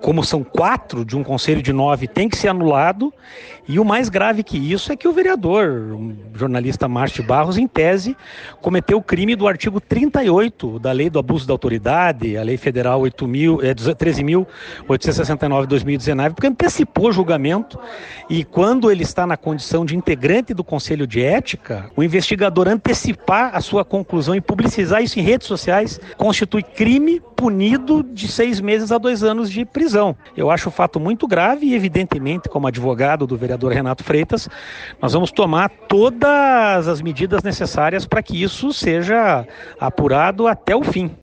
como são 4 de um conselho de 9, tem que ser anulado. E o mais grave que isso é que o vereador, o jornalista Márcio Barros, em tese, cometeu o crime do artigo 38 da Lei do Abuso da Autoridade, a Lei Federal 13.869 de 2019, porque antecipou o julgamento. E quando ele está na condição de integrante do Conselho de Ética, o investigador antecipar a sua conclusão e publicizar isso em redes sociais constitui crime punido de 6 meses a 2 anos de prisão. Eu acho o fato muito grave e, evidentemente, como advogado do vereador Renato Freitas, nós vamos tomar todas as medidas necessárias para que isso seja apurado até o fim.